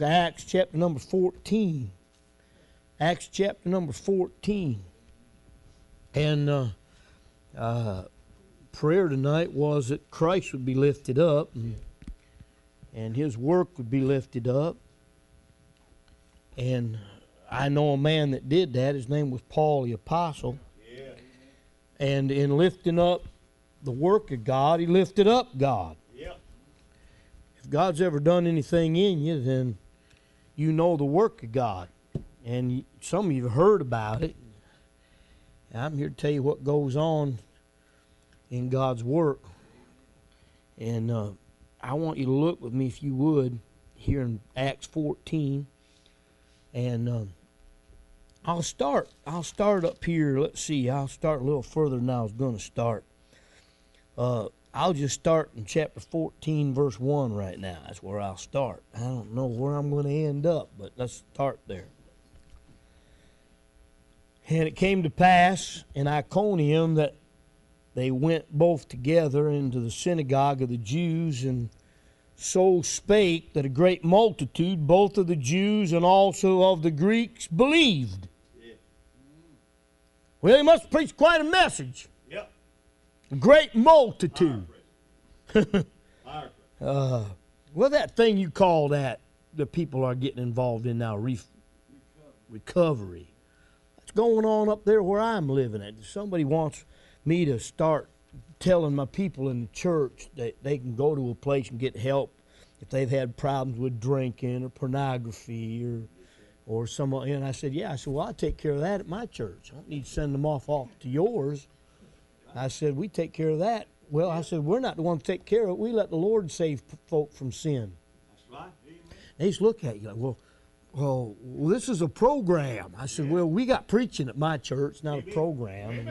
of Acts, chapter number 14. Acts chapter number 14. And prayer tonight was that Christ would be lifted up and His work would be lifted up. And I know a man that did that. His name was Paul the Apostle. Yeah. And in lifting up the work of God, he lifted up God. Yeah. If God's ever done anything in you, then you know the work of God. And some of you have heard about it. I'm here to tell you what goes on in God's work. And I want you to look with me, if you would, here in Acts 14. And I'll start up here. Let's see. I'll start a little further than I was going to start. I'll just start in chapter 14, verse 1 right now. That's where I'll start. I don't know where I'm going to end up, but let's start there. And it came to pass in Iconium that they went both together into the synagogue of the Jews, and so spake that a great multitude, both of the Jews and also of the Greeks, believed. Yeah. Well, he must preach quite a message. Yep. A great multitude. Well, that thing you call that, the people are getting involved in now, recovery. That's going on up there where I'm living at. Somebody wants me to start telling my people in the church that they can go to a place and get help if they've had problems with drinking or pornography or some. And I said, well, I take care of that at my church. I don't need to send them off to yours. I said, we take care of that. Well, I said, we're not the ones to take care of it. We let the Lord save folk from sin. That's right. They just look at you like, well, this is a program. I said, well, we got preaching at my church, not a program.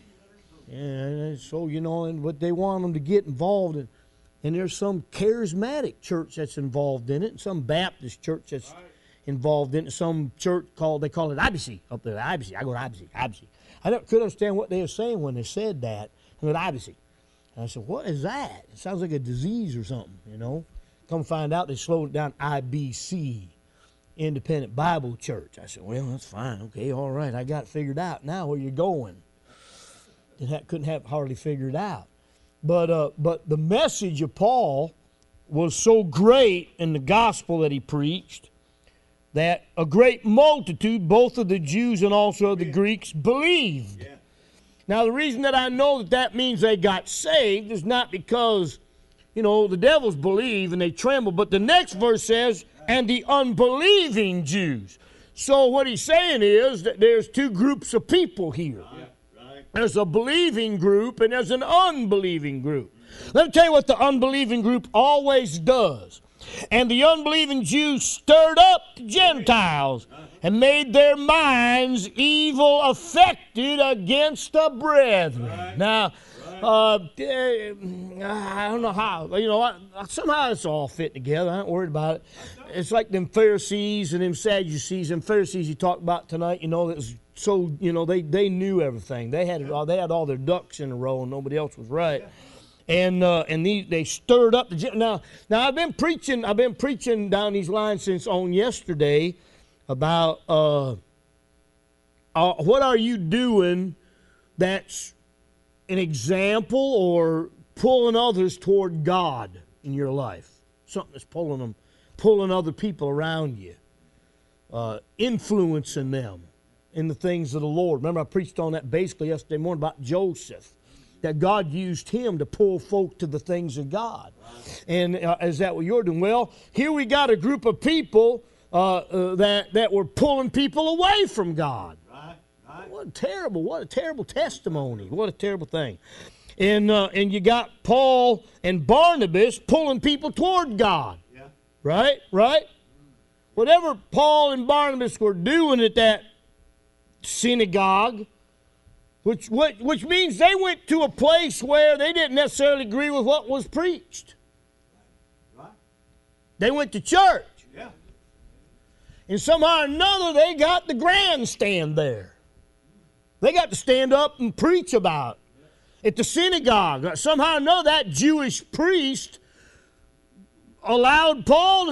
And so, but they want them to get involved in. And there's some charismatic church that's involved in it, and some Baptist church that's involved in it, some church they call it IBC up there. IBC. I go to IBC. I couldn't understand what they were saying when they said that. I went, IBC. And I said, what is that? It sounds like a disease or something, Come find out they slowed it down, IBC, Independent Bible Church. I said, well, that's fine. Okay, all right. I got it figured out. Now where you going? Couldn't have hardly figured out. But the message of Paul was so great in the gospel that he preached that a great multitude, both of the Jews and also of the Greeks, believed. Yeah. Now, the reason that I know that means they got saved is not because, the devils believe and they tremble, but the next verse says, and the unbelieving Jews. So what he's saying is that there's two groups of people here. There's a believing group and there's an unbelieving group. Let me tell you what the unbelieving group always does. And the unbelieving Jews stirred up the Gentiles and made their minds evil affected against the brethren. Now, I don't know how. Somehow it's all fit together. I ain't worried about it. It's like them Pharisees and them Sadducees. And Pharisees you talked about tonight, that was so, they knew everything. They had all their ducks in a row and nobody else was right. And they stirred up the now I've been preaching down these lines since on yesterday about what are you doing that's an example or pulling others toward God in your life. Something that's pulling other people around you, influencing them in the things of the Lord. Remember I preached on that basically yesterday morning about Joseph. That God used him to pull folk to the things of God. And is that what you're doing? Well, here we got a group of people that were pulling people away from God. Right. What a terrible testimony. What a terrible thing. And you got Paul and Barnabas pulling people toward God. Yeah. Right? Whatever Paul and Barnabas were doing at that synagogue, which means they went to a place where they didn't necessarily agree with what was preached. Right. They went to church. Yeah. And somehow or another they got the grandstand there. They got to stand up and preach about it at the synagogue. Somehow or another that Jewish priest allowed Paul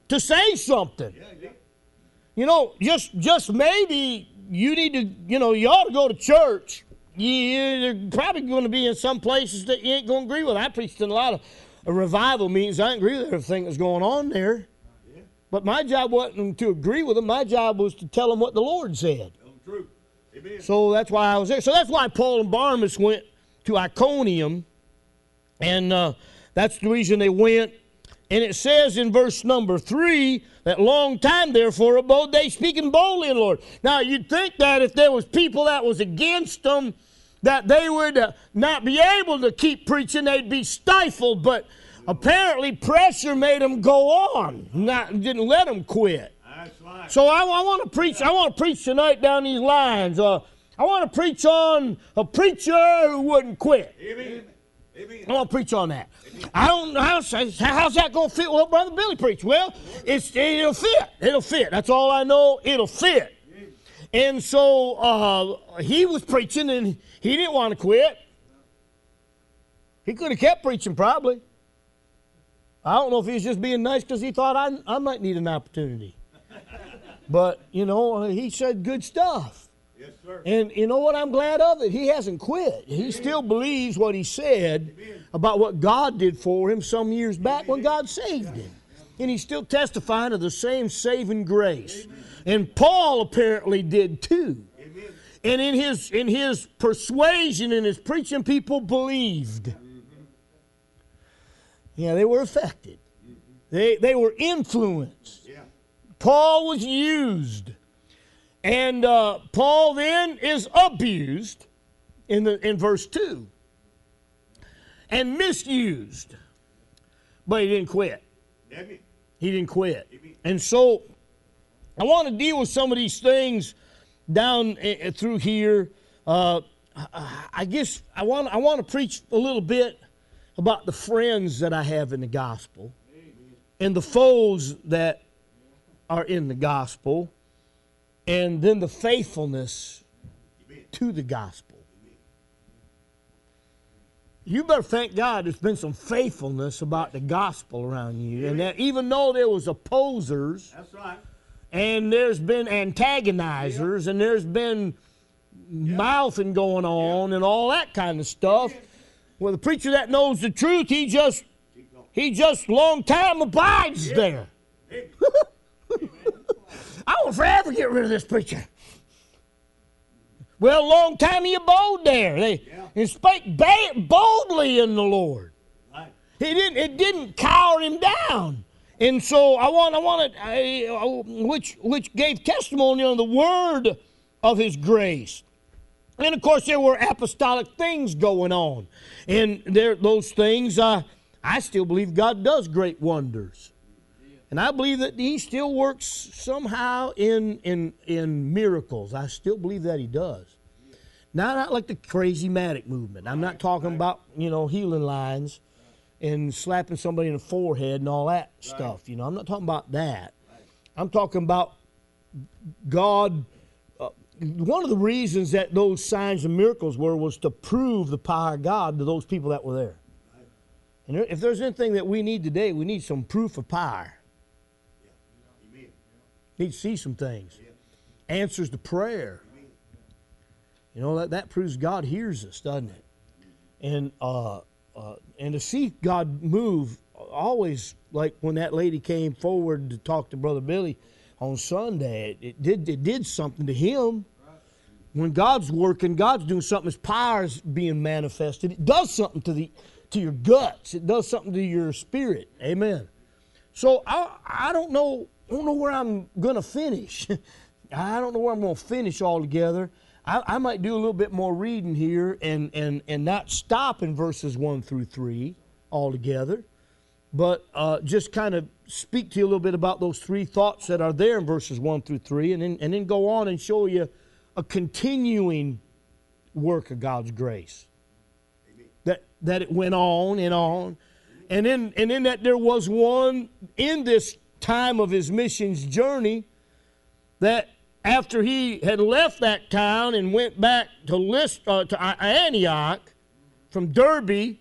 to say something. You know, just maybe you need to, you know, you ought to go to church. You're probably going to be in some places that you ain't going to agree with. I preached in a lot of revival meetings. I didn't agree with everything that's going on there. But my job wasn't to agree with them. My job was to tell them what the Lord said. True. Amen. So that's why I was there. So that's why Paul and Barnabas went to Iconium. And that's the reason they went. And it says in verse number 3, that long time therefore abode they speaking boldly in the Lord. Now you'd think that if there was people that was against them, that they would not be able to keep preaching, they'd be stifled. But apparently pressure made them go on, didn't let them quit. That's right. So I want to preach. I want to preach tonight down these lines. I want to preach on a preacher who wouldn't quit. Amen. Amen. I want to preach on that. I don't know how's that going to fit what Brother Billy preached. Well, it'll fit. It'll fit. That's all I know. It'll fit. And so he was preaching, and he didn't want to quit. He could have kept preaching probably. I don't know if he was just being nice because he thought I might need an opportunity. But, you know, he said good stuff. Yes, sir. And you know what? I'm glad of it. He hasn't quit. He still believes what he said about what God did for him some years back when God saved him. And he's still testifying of the same saving grace. And Paul apparently did too. And in his persuasion and his preaching, people believed. Yeah, they were affected. They were influenced. Paul was used. And Paul then is abused in verse 2. And misused. But he didn't quit. He didn't quit. And so I want to deal with some of these things down through here. I guess I want to preach a little bit about the friends that I have in the gospel and the foes that are in the gospel, and then the faithfulness to the gospel. You better thank God there's been some faithfulness about the gospel around you. And that even though there was opposers, that's right, and there's been antagonizers, and there's been mouthing going on and all that kind of stuff, well, the preacher that knows the truth, he just long time abides there. I won't forever get rid of this preacher. Well, long time he abode there. He spake boldly in the Lord. right. It didn't cower him down. And so which gave testimony on the word of his grace. And of course there were apostolic things going on. And those things, I still believe God does great wonders. And I believe that he still works somehow in miracles. I still believe that he does. Now, not like the crazy Matic movement. I'm not talking about, healing lines and slapping somebody in the forehead and all that stuff. I'm not talking about that. I'm talking about God. One of the reasons that those signs and miracles was to prove the power of God to those people that were there. And if there's anything that we need today, we need some proof of power. Need to see some things. Answers to prayer. That proves God hears us, doesn't it? And to see God move, always, like when that lady came forward to talk to Brother Billy on Sunday, it did something to him. When God's working, God's doing something, His power's being manifested. It does something to your guts. It does something to your spirit. Amen. So I don't know where I'm going to finish. I don't know where I'm going to finish altogether. I might do a little bit more reading here and not stop in verses 1 through 3 altogether, but just kind of speak to you a little bit about those three thoughts that are there in verses 1 through 3, and then go on and show you a continuing work of God's grace. That it went on and on. And then that there was one in this time of his missions journey that after he had left that town and went back to Antioch from Derbe,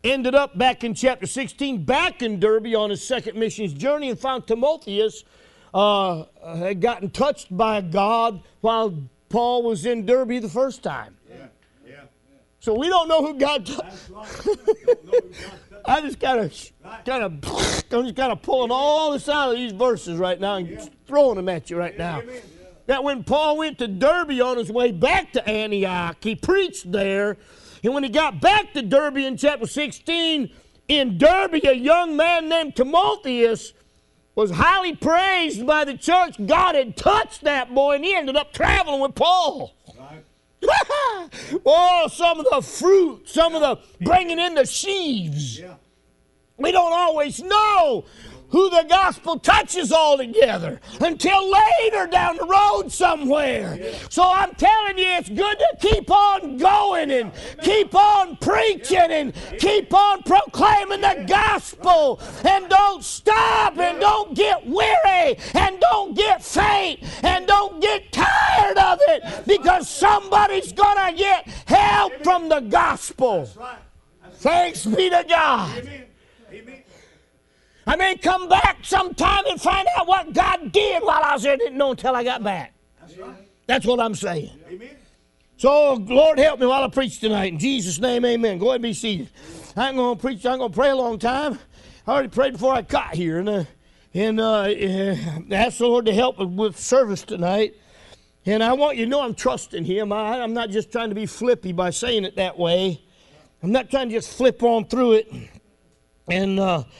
ended up back in chapter 16, back in Derbe on his second missions journey, and found Timotheus had gotten touched by God while Paul was in Derbe the first time. Yeah. Yeah. So we don't know who God touched. That's right. Don't know who God's touching. I just I'm just kind of pulling all this out of these verses right now and throwing them at you right now. Amen. That when Paul went to Derbe on his way back to Antioch, he preached there. And when he got back to Derbe in chapter 16, in Derbe, a young man named Timotheus was highly praised by the church. God had touched that boy, and he ended up traveling with Paul. Right. Oh, some of the fruit, some of the bringing in the sheaves. Yeah. We don't always know who the gospel touches altogether until later down the road somewhere. So I'm telling you, it's good to keep on going and keep on preaching and keep on proclaiming the gospel, and don't stop and don't get weary and don't get faint and don't get tired of it, because somebody's going to get help from the gospel. That's right. Thanks be to God. Amen. Amen. I may come back sometime and find out what God did while I was there. Didn't know until I got back. That's right. That's what I'm saying. Amen. So, Lord, help me while I preach tonight. In Jesus' name, amen. Go ahead and be seated. I ain't going to preach. I ain't going to pray a long time. I already prayed before I got here. And ask the Lord to help with service tonight. And I want you to know I'm trusting Him. I'm not just trying to be flippy by saying it that way. I'm not trying to just flip on through it and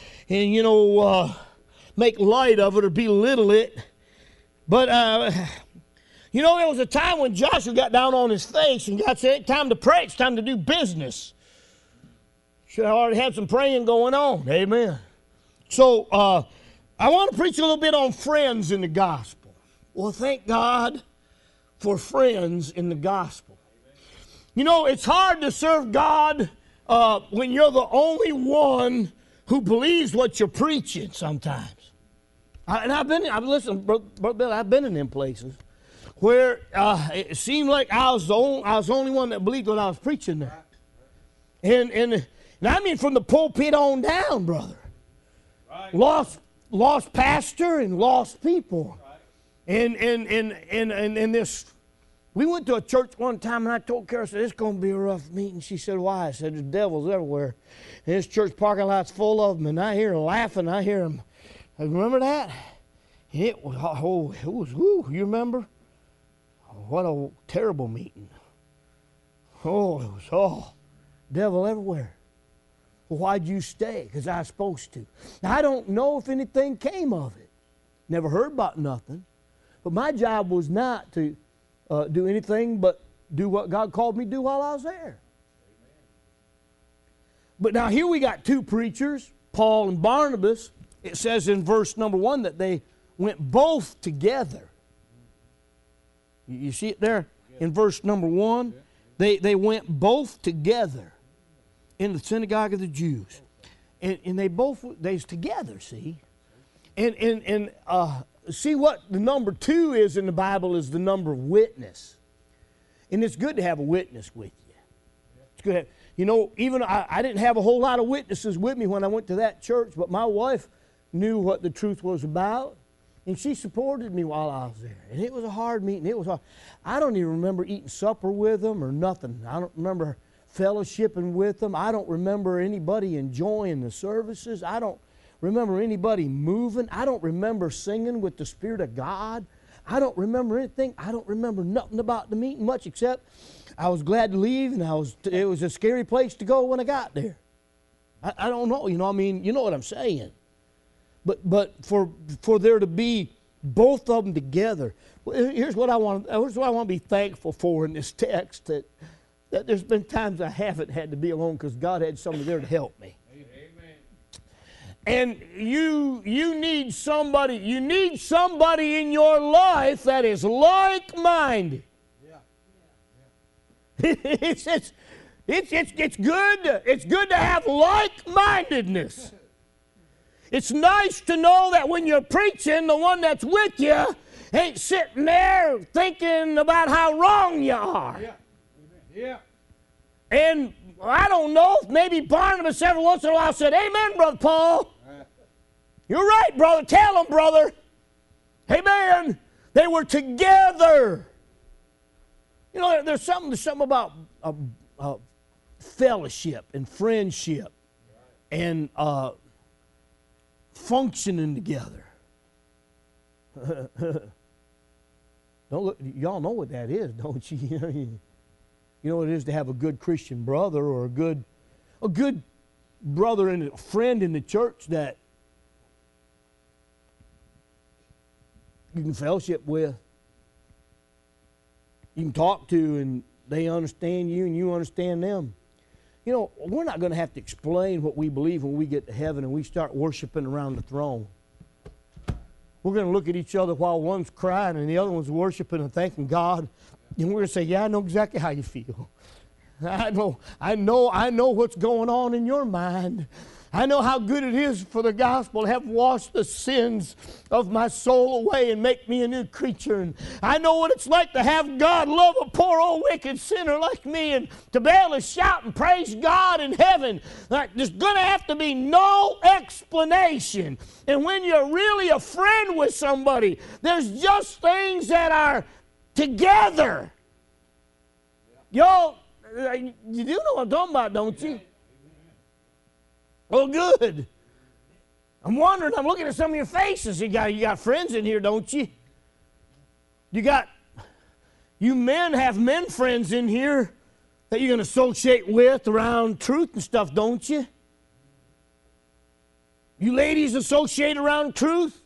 make light of it or belittle it. But, there was a time when Joshua got down on his face and God said, it's time to pray. It's time to do business. Should have already had some praying going on. Amen. So, I want to preach a little bit on friends in the gospel. Well, thank God for friends in the gospel. It's hard to serve God when you're the only one who believes what you're preaching sometimes. I've been in them places where it seemed like I was the only one that believed what I was preaching there. And I mean from the pulpit on down, brother. Right. Lost pastor and lost people. Right. And this, we went to a church one time and I told Carol, I said, it's going to be a rough meeting. She said, why? I said, there's devils everywhere. And this church parking lot's full of them, and I hear them laughing. I hear them. Remember that? It was, you remember? What a terrible meeting. Oh, it was, devil everywhere. Well, why'd you stay? Because I was supposed to. Now, I don't know if anything came of it. Never heard about nothing. But my job was not to do anything but do what God called me to do while I was there. Amen. But now here we got two preachers, Paul and Barnabas. It says in verse number 1 that they went both together. You see it there in verse number 1? They went both together in the synagogue of the Jews. And they was together, see? And see what the number 2 is in the Bible is the number of witness. And it's good to have a witness with you. It's good to have, even I didn't have a whole lot of witnesses with me when I went to that church, but my wife knew what the truth was about, and she supported me while I was there. And it was a hard meeting. It was hard. I don't even remember eating supper with them or nothing. I don't remember fellowshipping with them. I don't remember anybody enjoying the services. I don't remember anybody moving. I don't remember singing with the Spirit of God. I don't remember anything. I don't remember nothing about the meeting much except I was glad to leave, and it was a scary place to go when I got there. I don't know, you know what I'm saying. But for there to be both of them together, here's what I want to be thankful for in this text, that there's been times I haven't had to be alone because God had somebody there to help me. And you need somebody in your life that is like-minded. Yeah. It's good. It's good to have like-mindedness. It's nice to know that when you're preaching, the one that's with you ain't sitting there thinking about how wrong you are. Yeah. Yeah. And I don't know, maybe Barnabas every once in a while said, amen, Brother Paul. You're right, brother. Tell them, brother. Amen. They were together. You know, there's something about fellowship and friendship and functioning together. Don't look, y'all know what that is, don't you? You know what it is to have a good Christian brother or a good brother and a friend in the church that you can fellowship with. You can talk to, and they understand you and you understand them. You know, we're not going to have to explain what we believe when we get to heaven and we start worshiping around the throne. We're going to look at each other while one's crying and the other one's worshiping and thanking God. And we're going to say, yeah, I know exactly how you feel. I know what's going on in your mind. I know how good it is for the gospel to have washed the sins of my soul away and make me a new creature. And I know what it's like to have God love a poor old wicked sinner like me and to be able to shout and praise God in heaven. Like, there's going to have to be no explanation. And when you're really a friend with somebody, there's just things that are together. Y'all, you do know what I'm talking about, don't you? Well, good. I'm wondering, I'm looking at some of your faces. You got friends in here, don't you? You men have men friends in here that you're going to associate with around truth and stuff, don't you? You ladies associate around truth?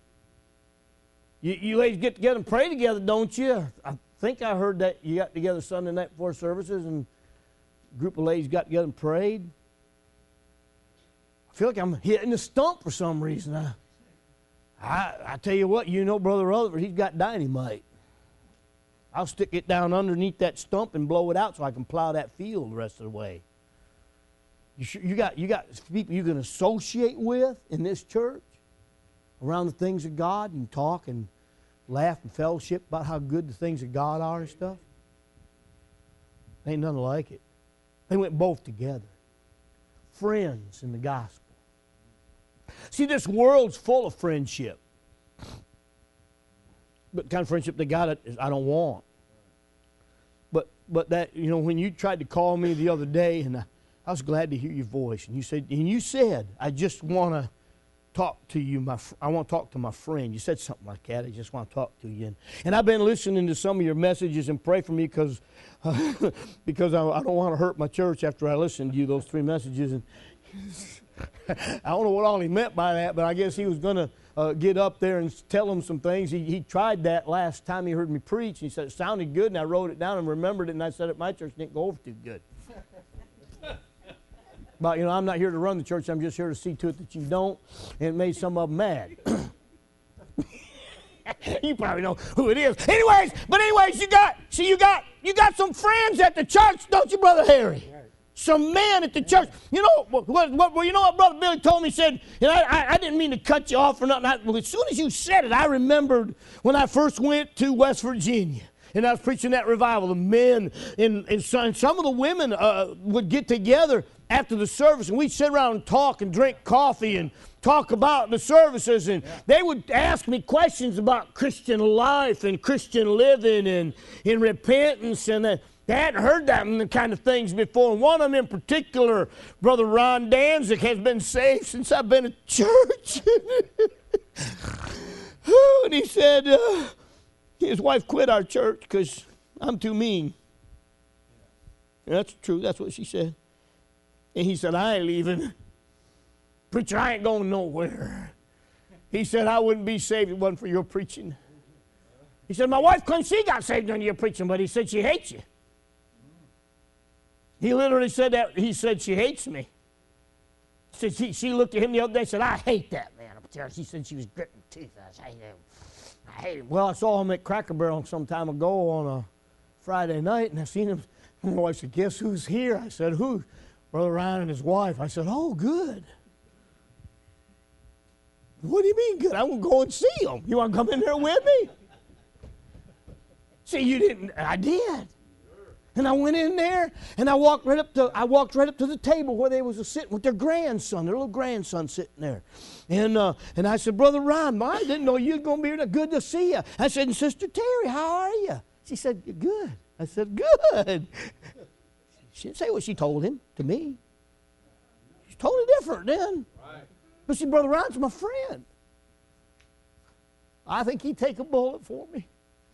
You ladies get together and pray together, don't you? I think I heard that you got together Sunday night before services and a group of ladies got together and prayed. I feel like I'm hitting a stump for some reason. I tell you what, you know Brother Rutherford, he's got dynamite. I'll stick it down underneath that stump and blow it out so I can plow that field the rest of the way. You got people you can associate with in this church around the things of God and talk and laugh and fellowship about how good the things of God are and stuff. Ain't nothing like it. They went both together. Friends in the gospel. See, this world's full of friendship. But the kind of friendship they got, I don't want. But that, you know, when you tried to call me the other day, and I was glad to hear your voice, and you said, I just want to talk to you, I want to talk to my friend. You said something like that. I just want to talk to you. And I've been listening to some of your messages and pray for me because I don't want to hurt my church after I listened to you, those 3 messages. And I don't know what all he meant by that, but I guess he was going to get up there and tell them some things. He tried that last time he heard me preach. He said it sounded good, and I wrote it down and remembered it, and I said at my church it didn't go over too good. But, you know, I'm not here to run the church. I'm just here to see to it that you don't. And it made some of them mad. You probably know who it is. Anyways, you got some friends at the church, don't you, Brother Harry? Some men at the church. You know what Brother Billy told me? He said, and I didn't mean to cut you off or nothing. Well, as soon as you said it, I remembered when I first went to West Virginia. And I was preaching that revival. The men and some of the women would get together after the service, and we'd sit around and talk and drink coffee and talk about the services. And they would ask me questions about Christian life and Christian living and in repentance. And they hadn't heard that kind of things before. And one of them in particular, Brother Ron Danzig, has been saved since I've been at church. And he said, his wife quit our church because I'm too mean. And that's true. That's what she said. And he said, I ain't leaving. Preacher, I ain't going nowhere. He said, I wouldn't be saved if it wasn't for your preaching. He said, my wife couldn't, she got saved under your preaching, but he said she hates you. He literally said that. He said she hates me. He said she looked at him the other day and said, I hate that man up there. She said she was gritting teeth. I hate him. Well, I saw him at Cracker Barrel some time ago on a Friday night, and I seen him. My wife said, guess who's here? I said, who? Brother Ryan and his wife. I said, oh, good. What do you mean good? I want to go and see them. You want to come in there with me? See, you didn't. I did. And I went in there, and I walked right up to the table where they was sitting with their grandson, their little grandson sitting there. And I said, Brother Ron, I didn't know you was going to be here. Good to see you. I said, and Sister Terry, how are you? She said, good. I said, good. She didn't say what she told him to me. She's totally different then. Right. But see, Brother Ron's my friend. I think he'd take a bullet for me.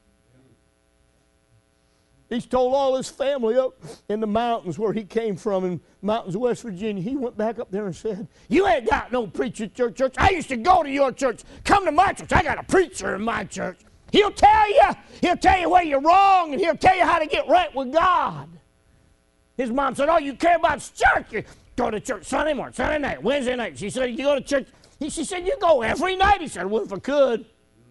He's told all his family up in the mountains where he came from, in mountains of West Virginia. He went back up there and said, you ain't got no preacher at your church. I used to go to your church. Come to my church. I got a preacher in my church. He'll tell you where you're wrong, and he'll tell you how to get right with God. His mom said, all you care about is church. You go to church Sunday morning, Sunday night, Wednesday night. She said, you go to church. She said, you go every night. He said, well, if I could.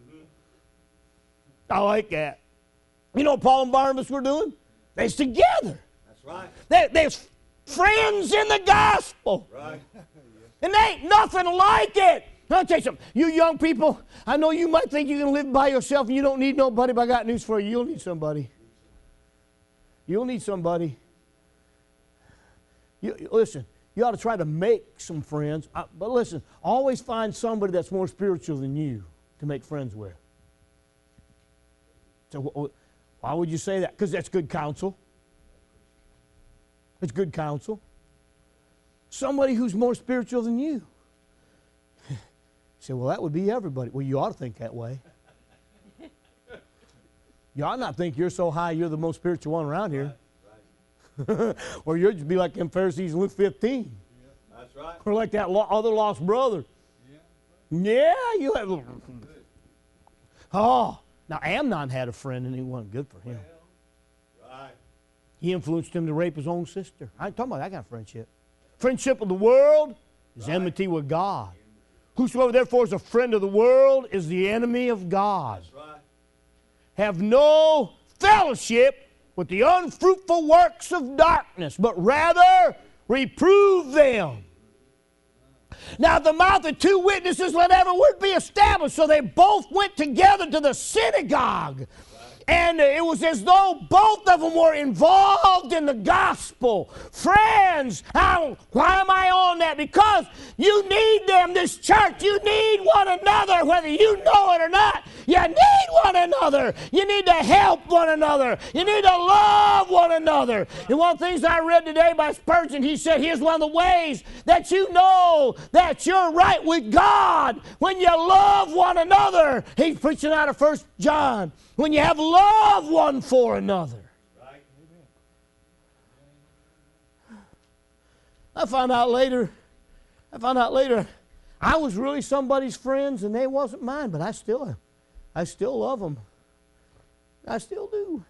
I like that. You know what Paul and Barnabas were doing? They's together. That's right. They're friends in the gospel. Right. And there ain't nothing like it. I'll tell you something. You young people, I know you might think you can live by yourself and you don't need nobody, but I got news for you. You'll need somebody. You'll need somebody. Listen, you ought to try to make some friends. But listen, always find somebody that's more spiritual than you to make friends with. So why would you say that? Because that's good counsel. It's good counsel. Somebody who's more spiritual than you. You say, well, that would be everybody. Well, you ought to think that way. You ought not think you're so high you're the most spiritual one around here. Right. Or you'll just be like them Pharisees in Luke 15. Yeah. That's right. Or like that other lost brother. Yeah, you have. Oh. Now, Amnon had a friend, and it wasn't good for him. Right. He influenced him to rape his own sister. I ain't talking about that kind of friendship. Friendship of the world is enmity with God. Whosoever therefore is a friend of the world is the enemy of God. That's right. Have no fellowship with the unfruitful works of darkness, but rather reprove them. Now, at the mouth of two witnesses, let every word be established. So they both went together to the synagogue. And it was as though both of them were involved in the gospel. Friends, why am I on that? Because you need them, this church. You need one another, whether you know it or not. You need one another. You need to help one another. You need to love one another. And one of the things I read today by Spurgeon, he said, here's one of the ways that you know that you're right with God when you love one another. He's preaching out of 1 John. When you have love one for another. Right. I found out later I was really somebody's friends and they wasn't mine, but I still love them. I still do.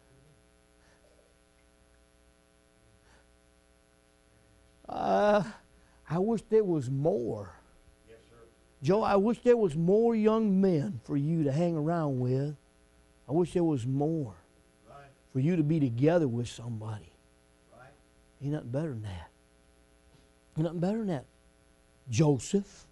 I wish there was more. Yes, sir. Joe, I wish there was more young men for you to hang around with. I wish there was more for you to be together with somebody. Right. Ain't nothing better than that. Ain't nothing better than that. Joseph.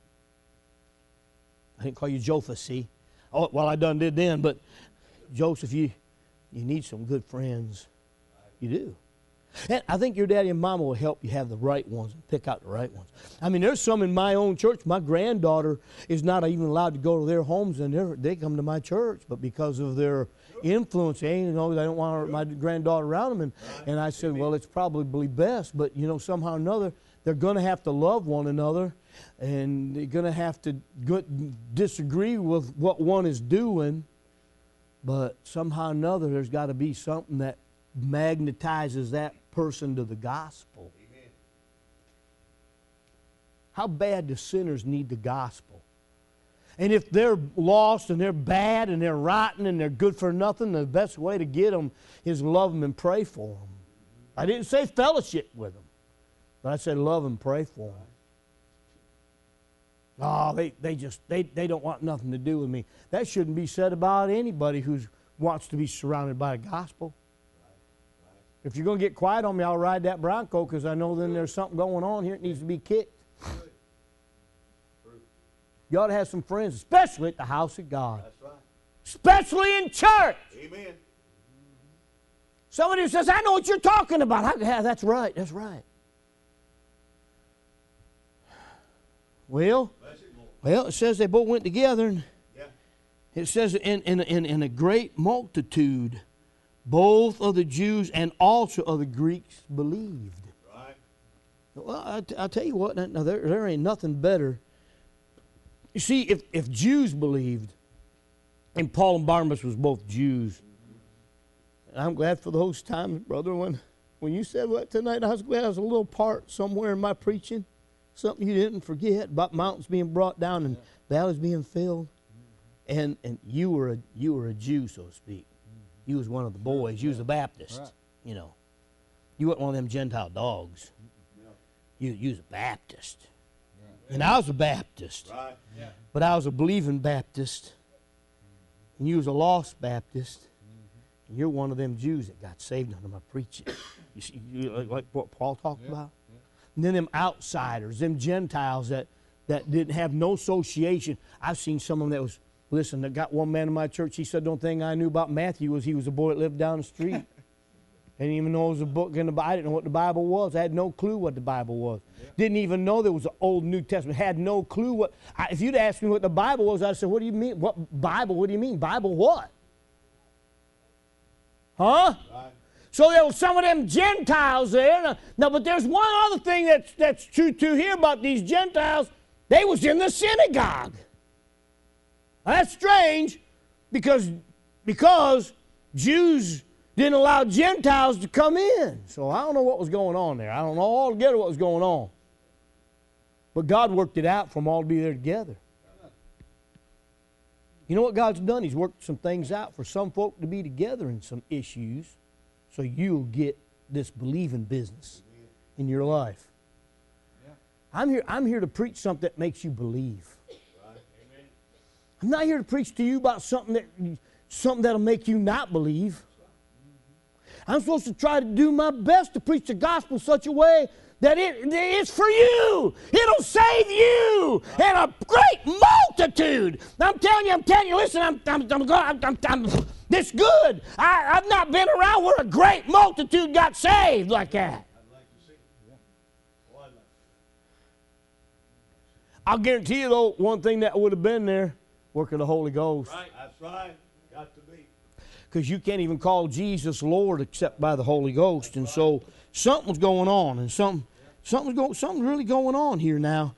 I didn't call you Joseph, see? Oh, well, I done did then, but Joseph, you need some good friends. You do. And I think your daddy and mama will help you have the right ones and pick out the right ones. I mean, there's some in my own church. My granddaughter is not even allowed to go to their homes, and they come to my church. But because of their influence, they don't want my granddaughter around them. And I said, well, it's probably best. But, somehow or another, they're going to have to love one another, and they're going to have to disagree with what one is doing. But somehow or another, there's got to be something that magnetizes that person to the gospel. Amen. How bad do sinners need the gospel? And if they're lost and they're bad and they're rotten and they're good for nothing, the best way to get them is love them and pray for them. I didn't say fellowship with them, but I said love and pray for them. Oh, they don't want nothing to do with me. That shouldn't be said about anybody who wants to be surrounded by the gospel. If you're going to get quiet on me, I'll ride that Bronco because I know then there's something going on here. It needs to be kicked. You ought to have some friends, especially at the house of God. That's right. Especially in church. Amen. Somebody who says, I know what you're talking about. Yeah, that's right, that's right. Well, it says they both went together, and it says in a great multitude, both of the Jews and also of the Greeks believed. Right. Well, I'll tell you what, now there ain't nothing better. You see, if Jews believed, and Paul and Barnabas was both Jews, and I'm glad for those times, brother, when you said that tonight, I was glad I was a little part somewhere in my preaching, something you didn't forget about mountains being brought down and valleys being filled. And you were a Jew, so to speak. You was one of the boys. You was a Baptist. Right. You know. You weren't one of them Gentile dogs. Yeah. You was a Baptist. Yeah. And I was a Baptist. Right. Yeah. But I was a believing Baptist. And you was a lost Baptist. Mm-hmm. And you're one of them Jews that got saved under my preaching. You see, like what Paul talked about? Yeah. And then them outsiders, them Gentiles that didn't have no association. I've seen some of them that was, listen, I got one man in my church, he said, the only thing I knew about Matthew was he was a boy that lived down the street. I didn't even know it was a book in the Bible. I didn't know what the Bible was. I had no clue what the Bible was. Yeah. Didn't even know there was an Old New Testament. Had no clue what. If you'd asked me what the Bible was, I'd say, what do you mean? What Bible? What do you mean? Bible what? Huh? Right. So there was some of them Gentiles there. Now, but there's one other thing that's true too here about these Gentiles. They was in the synagogue. That's strange because Jews didn't allow Gentiles to come in. So I don't know what was going on there. I don't know altogether what was going on. But God worked it out for them all to be there together. You know what God's done? He's worked some things out for some folk to be together in some issues so you'll get this believing business in your life. I'm here to preach something that makes you believe. I'm not here to preach to you about something that'll make you not believe. I'm supposed to try to do my best to preach the gospel in such a way that it's for you. It'll save you and a great multitude. I'm telling you, listen, this good. I've not been around where a great multitude got saved like that. I'll guarantee you, though, one thing that would have been there, work of the Holy Ghost. Right, that's right. Got to be. Because you can't even call Jesus Lord except by the Holy Ghost. That's and so something's going on, and something's really going on here now.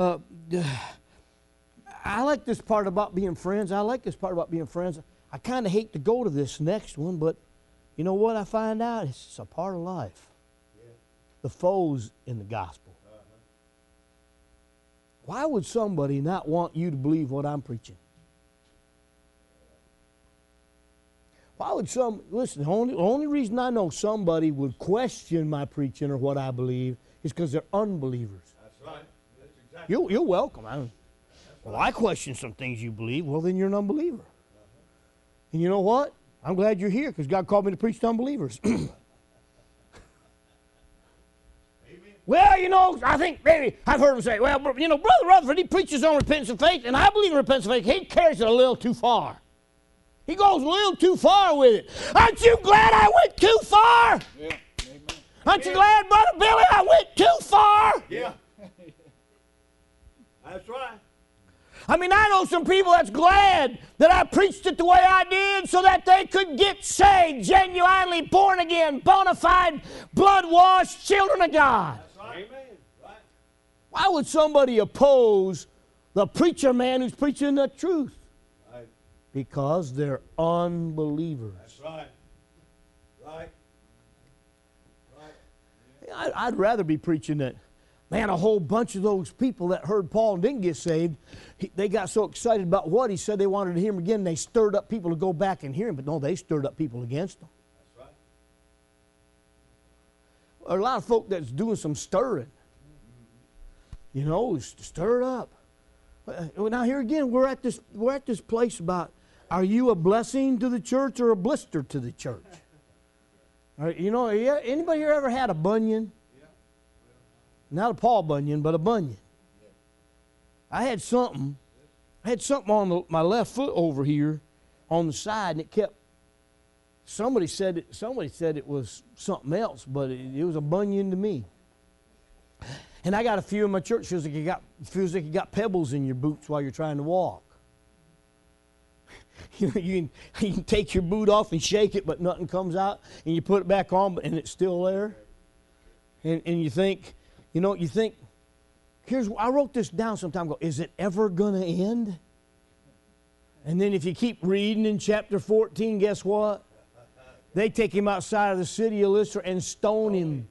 I like this part about being friends. I kind of hate to go to this next one, but you know what I find out? It's a part of life. Yeah. The foes in the gospel. Why would somebody not want you to believe what I'm preaching? Why would listen, the only reason I know somebody would question my preaching or what I believe is because they're unbelievers. That's right. That's exactly You're welcome. I question some things you believe. Well, then you're an unbeliever. And you know what? I'm glad you're here because God called me to preach to unbelievers. Well, you know, I think maybe I've heard him say, well, you know, Brother Rutherford, he preaches on repentance and faith, and I believe in repentance and faith. He carries it a little too far. He goes a little too far with it. Aren't you glad I went too far? Yeah. Amen. Aren't you glad, Brother Billy, I went too far? Yeah. That's right. I mean, I know some people that's glad that I preached it the way I did so that they could get saved, genuinely born again, bona fide, blood-washed children of God. That's right. Amen. Right. Why would somebody oppose the preacher man who's preaching the truth? Right. Because they're unbelievers. That's right. Right. Right. I'd rather be preaching that. Man, a whole bunch of those people that heard Paul and didn't get saved, they got so excited about what he said they wanted to hear him again, and they stirred up people to go back and hear him. But no, they stirred up people against him. That's right. There are a lot of folk that's doing some stirring. You know, stir it up. Now here again, we're at this place about, are you a blessing to the church or a blister to the church? You know, anybody here ever had a bunion? Not a Paul Bunyan, but a bunion. I had something on my left foot over here on the side, and it kept Somebody said it was something else, but it was a bunion to me. And I got a few in my church feels like you got pebbles in your boots while you're trying to walk. You can take your boot off and shake it, but nothing comes out, and you put it back on, and it's still there. And you think, I wrote this down some time ago. Is it ever going to end? And then if you keep reading in chapter 14, guess what? They take him outside of the city of Lystra and stone him.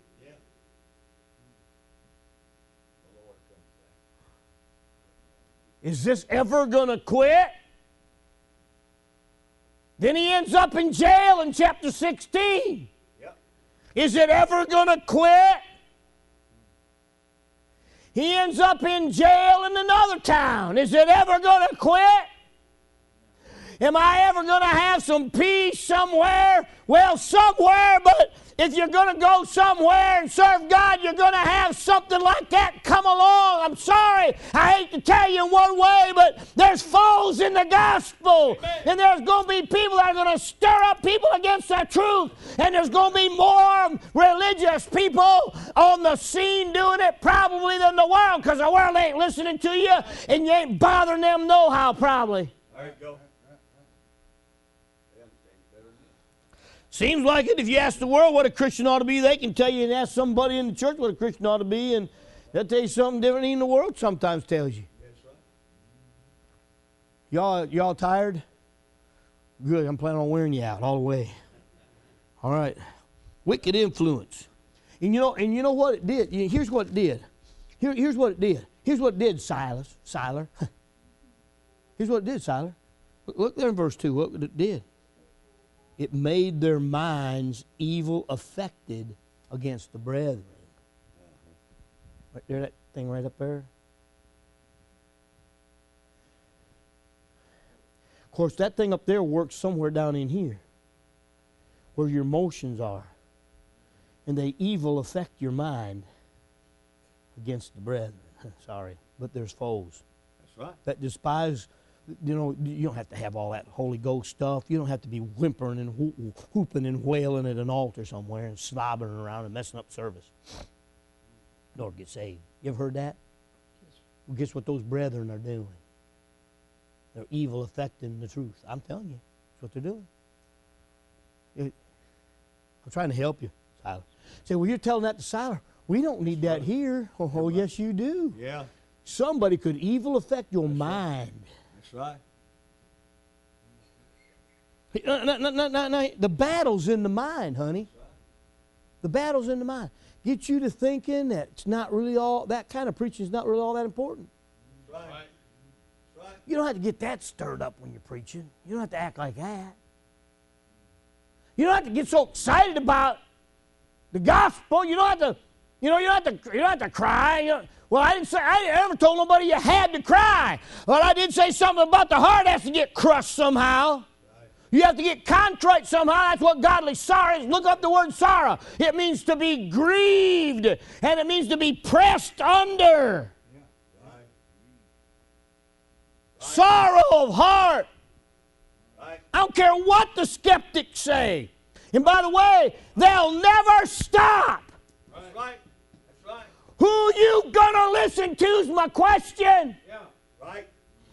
Is this ever going to quit? Then he ends up in jail in chapter 16. Yep. Is it ever going to quit? He ends up in jail in another town. Is it ever going to quit? Am I ever going to have some peace somewhere? Well, somewhere, but if you're going to go somewhere and serve God, you're going to have something like that come along. I'm sorry, I hate to tell you in one way, but there's foes in the gospel. Amen. And there's going to be people that are going to stir up people against the truth. And there's going to be more religious people on the scene doing it probably than the world, because the world ain't listening to you and you ain't bothering them no how probably. All right, go. Seems like it. If you ask the world what a Christian ought to be, they can tell you, and ask somebody in the church what a Christian ought to be, and they'll tell you something different than the world sometimes tells you. Y'all tired? Good. I'm planning on wearing you out all the way. All right. Wicked influence. And you know what it did? Here's what it did. Here's what it did. Here's what it did, Siler. Here's what it did, Siler. Look there in verse 2. What it did. It made their minds evil affected against the brethren. Right there, that thing right up there. Of course, that thing up there works somewhere down in here, where your emotions are. And they evil affect your mind against the brethren. Sorry, but there's foes. That's right. That despise. You don't have to have all that Holy Ghost stuff. You don't have to be whimpering and whooping and wailing at an altar somewhere and slobbering around and messing up service in order to get saved. You ever heard that? Well, guess what those brethren are doing? They're evil affecting the truth. I'm telling you, that's what they're doing. I'm trying to help you, Siler. Say, well, you're telling that to Siler. We don't need that here. Oh, yes, you do. Yeah. Somebody could evil affect your mind. Right. No, the battle's in the mind, honey. The battle's in the mind. Get you to thinking that it's not really all, that kind of preaching is not really all that important. Right. Right. You don't have to get that stirred up when you're preaching. You don't have to act like that. You don't have to get so excited about the gospel. You don't have to, you don't have to cry. Well, I didn't ever told nobody you had to cry. Well, I did say something about the heart has to get crushed somehow. Right. You have to get contrite somehow. That's what godly sorrow is. Look up the word sorrow. It means to be grieved, and it means to be pressed under. Yeah. Right. Sorrow of heart. Right. I don't care what the skeptics say. And by the way, they'll never stop. That's right. Who you gonna listen to is my question. Yeah, right.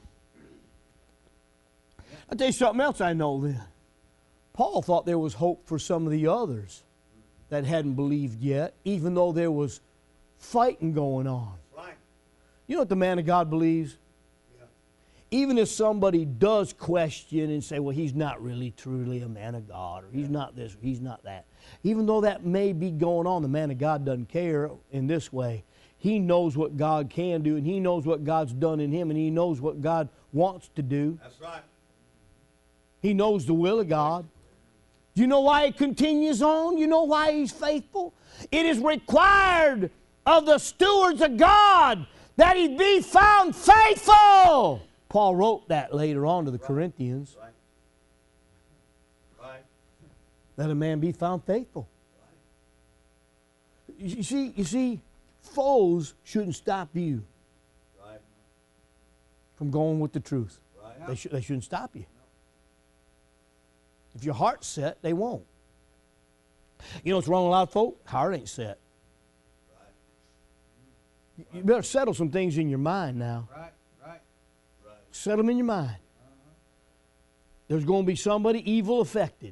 I'll tell you something else I know then. Paul thought there was hope for some of the others that hadn't believed yet, even though there was fighting going on. Right. You know what the man of God believes? Yeah. Even if somebody does question and say, well, he's not really truly a man of God, or he's not this, or he's not that. Even though that may be going on, the man of God doesn't care in this way. He knows what God can do, and he knows what God's done in him, and he knows what God wants to do. That's right. He knows the will of God. Do you know why he continues on? You know why he's faithful? It is required of the stewards of God that he be found faithful. Paul wrote that later on to the Corinthians. Right. Right. That a man be found faithful. Right. You see, foes shouldn't stop you right. from going with the truth. Right. They shouldn't stop you. If your heart's set, they won't. You know what's wrong with a lot of folk? Heart ain't set. You better settle some things in your mind now. Right. Settle them in your mind. There's going to be somebody evil affected.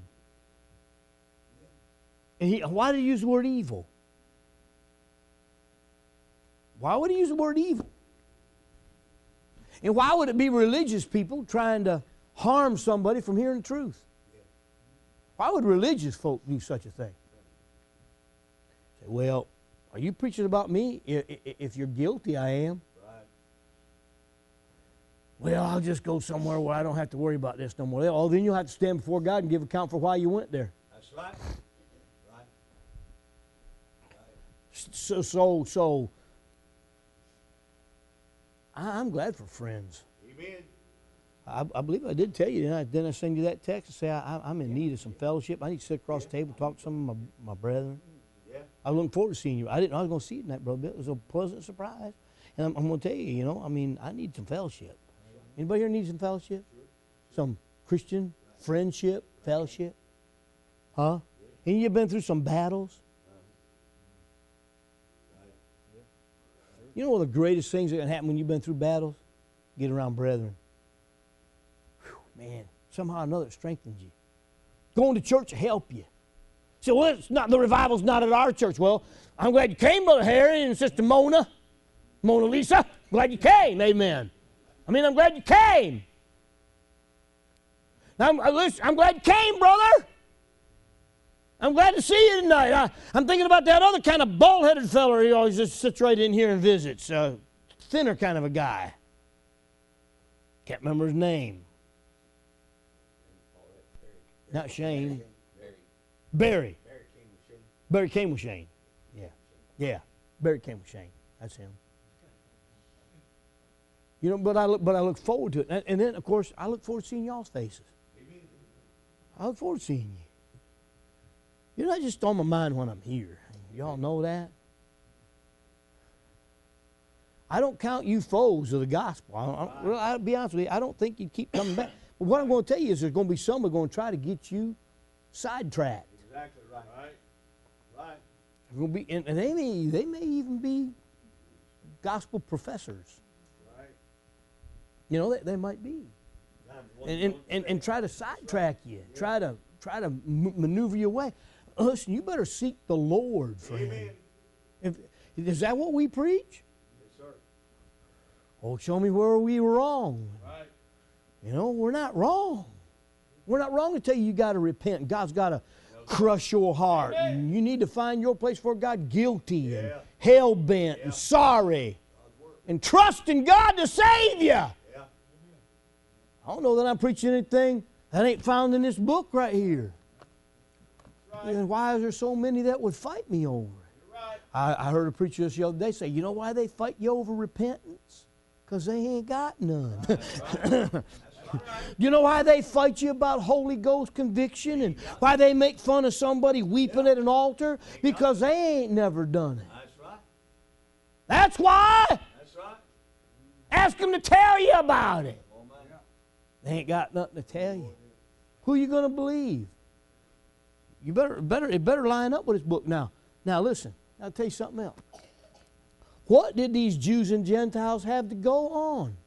And why did he use the word evil? Why would he use the word evil? And why would it be religious people trying to harm somebody from hearing the truth? Why would religious folk do such a thing? Say, well, are you preaching about me? If you're guilty, I am. Well, I'll just go somewhere where I don't have to worry about this no more. Oh, then you'll have to stand before God and give account for why you went there. That's right. So I'm glad for friends. Amen. I believe I did tell you. Then I send you that text and say I'm in need of some fellowship. I need to sit across the table, talk to some of my brethren. Yeah. I was looking forward to seeing you. I didn't know I was going to see you tonight, brother. It was a pleasant surprise. And I'm going to tell you, I need some fellowship. Anybody here need some fellowship? Some Christian friendship, fellowship? Huh? And you've been through some battles? You know one of the greatest things that can happen when you've been through battles? Get around brethren. Whew, man, somehow or another it strengthens you. Going to church will help you. So, well, it's not, the revival's not at our church. Well, I'm glad you came, Brother Harry and Sister Mona Lisa. Glad you came, amen. I'm glad you came. Now, I'm glad you came, brother. I'm glad to see you tonight. I'm thinking about that other kind of bald-headed fella who always just sits right in here and visits. Thinner kind of a guy. Can't remember his name. Not Shane. Barry. Barry came with Shane. Yeah. Barry came with Shane. That's him. But I look forward to it. And then, of course, I look forward to seeing y'all's faces. I look forward to seeing you. You're not just on my mind when I'm here. Y'all know that? I don't count you foes of the gospel. I'll be honest with you, I don't think you'd keep coming back. But what I'm going to tell you is there's going to be somebody going to try to get you sidetracked. Exactly right. Right. Going to be, and they may even be gospel professors. Right. They might be. And try to sidetrack you. Yeah. Try to maneuver your way. Listen, you better seek the Lord, friend. Is that what we preach? Yes, sir. Oh, show me where we were wrong. Right. We're not wrong. We're not wrong to tell you got to repent. God's got to crush your heart. And you need to find your place for God guilty and hell-bent and sorry. And trust in God to save you. Yeah. I don't know that I'm preaching anything that ain't found in this book right here. Right. And why is there so many that would fight me over it? Right. I heard a preacher this the other day say, you know why they fight you over repentance? Because they ain't got none. Right. You know why they fight you about Holy Ghost conviction and why they make fun of somebody weeping at an altar? Because they ain't never done it. That's right. That's why. That's right. Ask them to tell you about it. They ain't got nothing to tell you. Who are you going to believe? It better line up with this book now. Now listen, I'll tell you something else. What did these Jews and Gentiles have to go on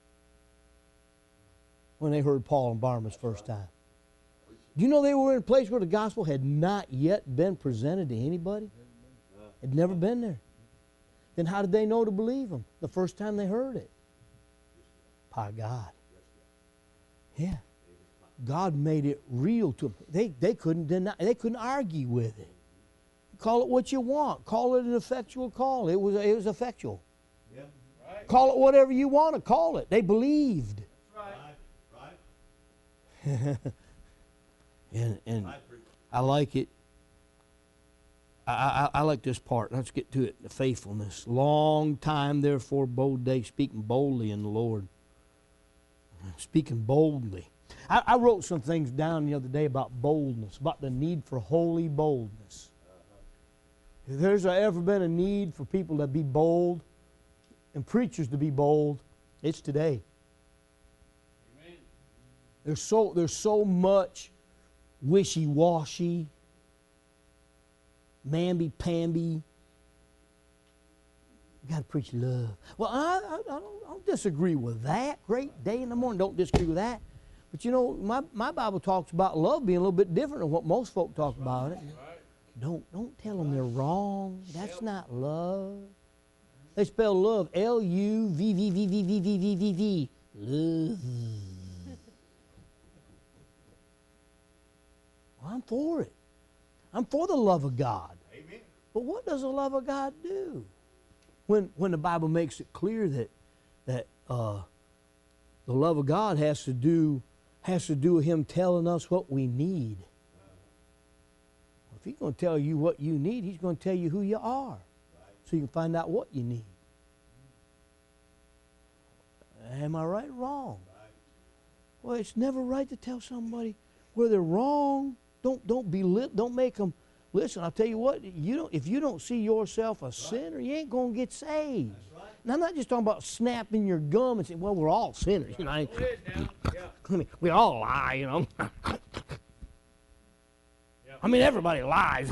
when they heard Paul and Barnabas first time? Do you know they were in a place where the gospel had not yet been presented to anybody? Had never been there. Then how did they know to believe them the first time they heard it? By God. Yeah. God made it real to them. They couldn't deny, they couldn't argue with it. Call it what you want. Call it an effectual call. It was effectual. Yeah. Right. Call it whatever you want to call it. They believed. Right. and I like it. I like this part. Let's get to it. The faithfulness. Long time, therefore, bold day, speaking boldly in the Lord. Speaking boldly. I wrote some things down the other day about boldness, about the need for holy boldness. If there's ever been a need for people to be bold and preachers to be bold, it's today. Amen. There's so much wishy-washy, mamby-pamby. You got to preach love. Well, I don't disagree with that. Great day in the morning, don't disagree with that. But you know, my Bible talks about love being a little bit different than what most folk talk about it. Don't tell them they're wrong. That's not love. They spell love L-U-V-V-V-V-V-V-V-V-V. Love. Well, I'm for it. I'm for the love of God. Amen. But what does the love of God do? When the Bible makes it clear that the love of God has to do with Him telling us what we need. If He's going to tell you what you need, He's going to tell you who you are, so you can find out what you need. Am I right or wrong? Well, it's never right to tell somebody where they're wrong. Don't make them. Listen, I'll tell you what. If you don't see yourself a sinner, you ain't gonna get saved. And I'm not just talking about snapping your gum and saying, "Well, we're all sinners." You know, I mean, we all lie. You know. I mean, everybody lies.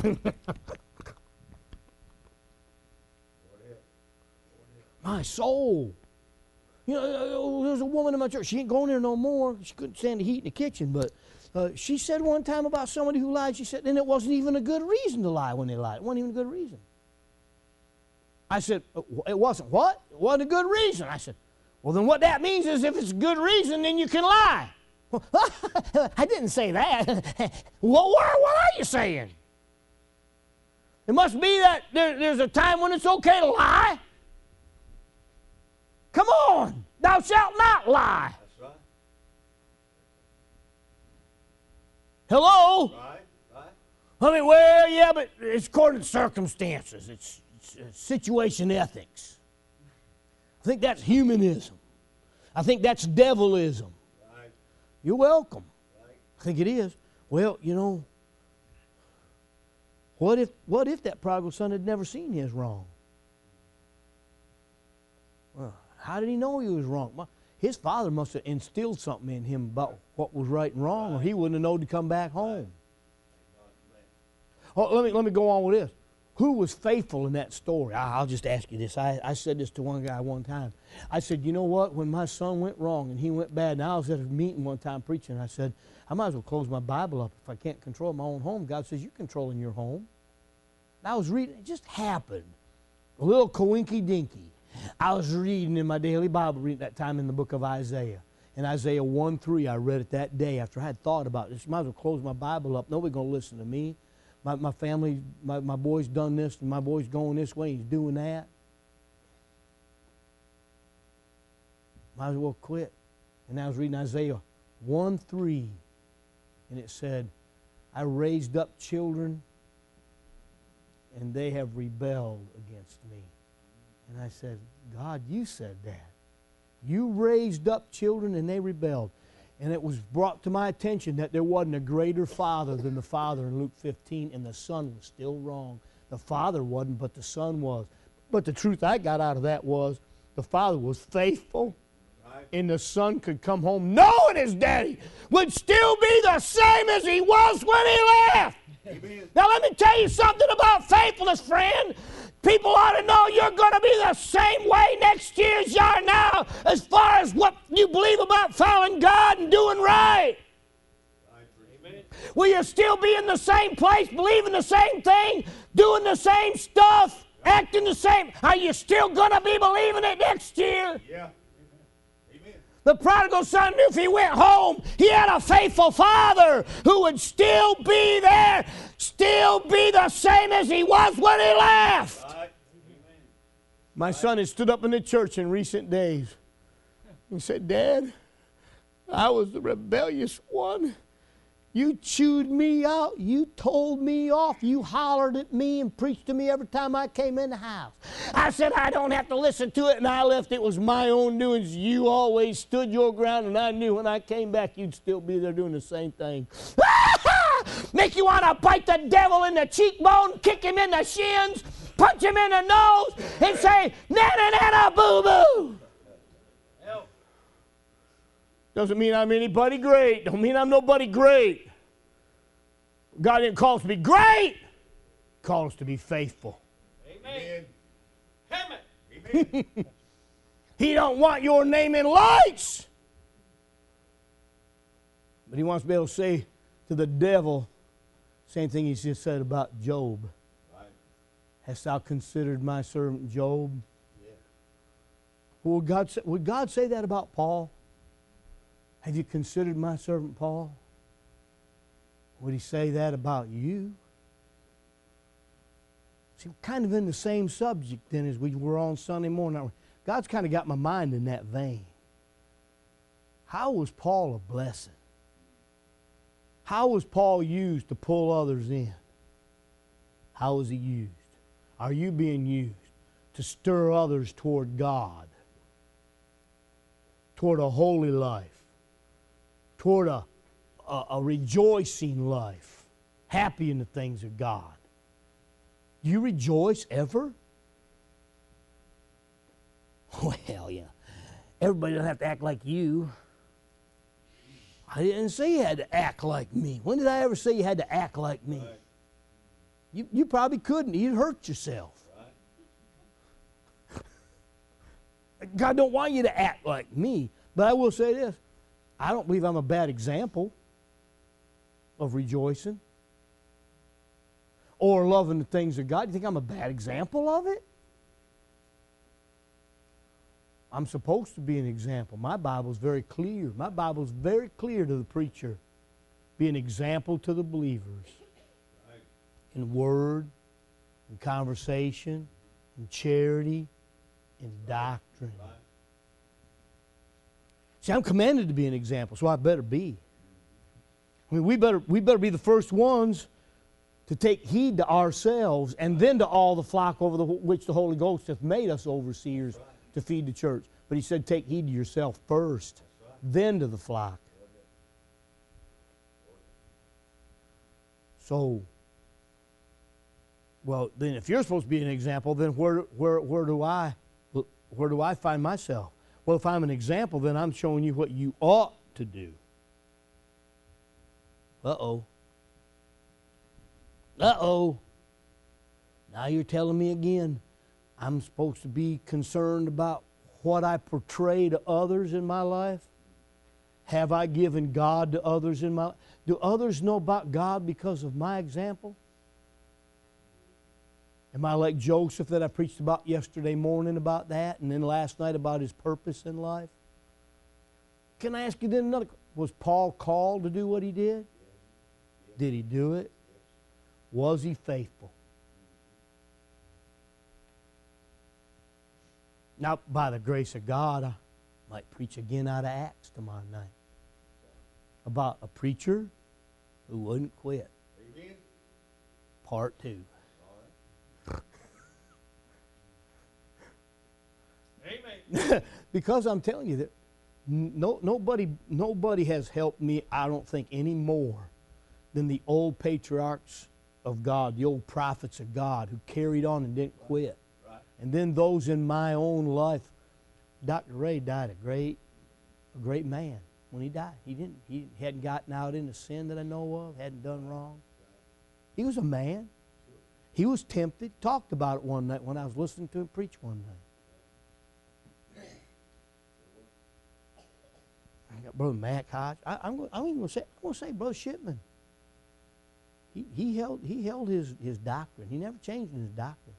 My soul. You know, there's a woman in my church. She ain't going there no more. She couldn't stand the heat in the kitchen. But she said one time about somebody who lied. She said, and it wasn't even a good reason to lie when they lied. It wasn't even a good reason. I said, it wasn't what? It wasn't a good reason. I said, well, then what that means is if it's a good reason, then you can lie. Well, I didn't say that. Well, what are you saying? It must be that there's a time when it's okay to lie. Come on, thou shalt not lie. That's right. Hello? Right. I mean, well, yeah, but it's according to circumstances. It's situation ethics. I think that's humanism. I think that's devilism. Right. You're welcome. Right. I think it is. Well, you know, what if that prodigal son had never seen his wrong? Well, how did he know he was wrong? His father must have instilled something in him about what was right and wrong, or he wouldn't have known to come back home. Oh, let me go on with this. Who was faithful in that story? I'll just ask you this. I said this to one guy one time. I said, you know what? When my son went wrong and he went bad, and I was at a meeting one time preaching, and I said, I might as well close my Bible up if I can't control my own home. God says, you're controlling your home. And I was reading. It just happened. A little coinky-dinky. I was reading in my daily Bible reading that time in the book of Isaiah. In Isaiah 1:3, I read it that day after I had thought about this. Might as well close my Bible up. Nobody's going to listen to me. My family, my boy's done this, and my boy's going this way, he's doing that. Might as well quit. And I was reading Isaiah 1:3, and it said, I raised up children, and they have rebelled against me. And I said, God, you said that. You raised up children and they rebelled. And it was brought to my attention that there wasn't a greater father than the father in Luke 15, and the son was still wrong. The father wasn't, but the son was. But the truth I got out of that was the father was faithful, and the son could come home knowing his daddy would still be the same as he was when he left. Amen. Now let me tell you something about faithfulness, friend. People ought to know you're going to be the same way next year as you are now as far as what you believe about following God and doing right. Amen. Will you still be in the same place, believing the same thing, doing the same stuff, acting the same? Are you still going to be believing it next year? Yeah. The prodigal son knew if he went home, he had a faithful father who would still be there, still be the same as he was when he left. Right. My son had stood up in the church in recent days. He said, Dad, I was the rebellious one. You chewed me out. You told me off. You hollered at me and preached to me every time I came in the house. I said, I don't have to listen to it, and I left. It was my own doings. You always stood your ground, and I knew when I came back you'd still be there doing the same thing. Make you want to bite the devil in the cheekbone, kick him in the shins, punch him in the nose, and say, na-na-na-na, boo-boo. Doesn't mean I'm anybody great. Don't mean I'm nobody great. God didn't call us to be great. He called us to be faithful. Amen. Amen. Amen. He don't want your name in lights. But he wants to be able to say to the devil, same thing he just said about Job. Right. Hast thou considered my servant Job? Yeah. Would God say that about Paul? Have you considered my servant Paul? Would he say that about you? See, we're kind of in the same subject then as we were on Sunday morning. God's kind of got my mind in that vein. How was Paul a blessing? How was Paul used to pull others in? How was he used? Are you being used to stir others toward God? Toward a holy life? Toward a rejoicing life? Happy in the things of God? Do you rejoice ever? Well, yeah. Everybody doesn't have to act like you. I didn't say you had to act like me. When did I ever say you had to act like me? Right. You probably couldn't. You'd hurt yourself. Right. God don't want you to act like me. But I will say this. I don't believe I'm a bad example of rejoicing or loving the things of God. You think I'm a bad example of it? I'm supposed to be an example. My Bible's very clear. My Bible's very clear to the preacher. Be an example to the believers. Right. In word, in conversation, in charity, in doctrine. Right. See, I'm commanded to be an example, so I better be. I mean, we better be the first ones to take heed to ourselves and then to all the flock over which the Holy Ghost hath made us overseers to feed the church. But he said, take heed to yourself first, then to the flock. So, well, then if you're supposed to be an example, then where do I find myself? Well, if I'm an example, then I'm showing you what you ought to do. Uh-oh. Uh-oh. Now you're telling me again I'm supposed to be concerned about what I portray to others in my life? Have I given God to others in my life? Do others know about God because of my example? Am I like Joseph that I preached about yesterday morning about that, and then last night about his purpose in life? Can I ask you then another? Was Paul called to do what he did? Did he do it? Was he faithful? Now, by the grace of God, I might preach again out of Acts tomorrow night about a preacher who wouldn't quit. Amen. Part 2. All right. Amen. Because I'm telling you that nobody has helped me, I don't think, any more than the old patriarchs of God, the old prophets of God who carried on and didn't quit. Right. And then those in my own life. Dr. Ray died a great man when he died. He hadn't gotten out into sin that I know of, hadn't done wrong. He was a man. He was tempted. Talked about it one night when I was listening to him preach one night. I got Brother Mac Hodge. I'm even going to say Brother Shipman. He held his doctrine. He never changed in his doctrine.